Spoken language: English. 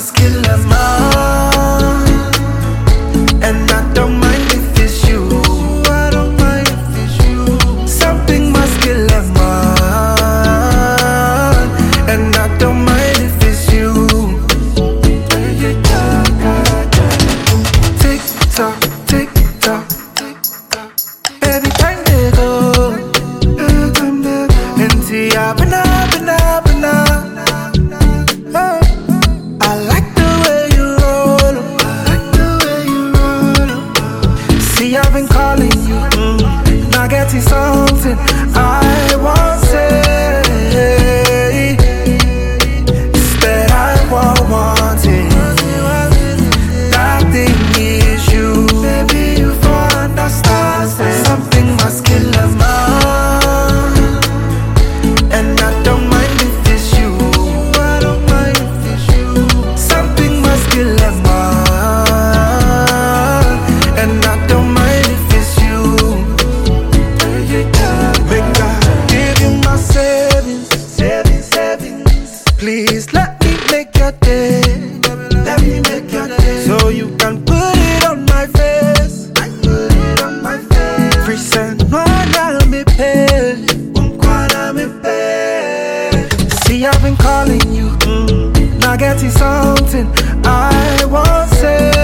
must kill a man, and I don't mind if it's you. I don't mind if it's you. Something must kill a man, and I don't mind if it's you. Tick tock, tick tock. Every time they go, and see up and up and up and up. I like the way you roll. I like the way you roll. See, I've been calling you, now getting something I won't say. It's that I want it. That thing is you. Baby, you for understand. Something must kill a man, and I don't mind if it's you. I don't mind if it's you. Something must kill a man, and I don't mind if it's you. Make I give you my savings, savings, savings. Please let me make your day. Let me make your day. So you can put it on my face. I put it on my face. Free send one me pay. Me pay. See, I've been calling you, now getting something I won't say.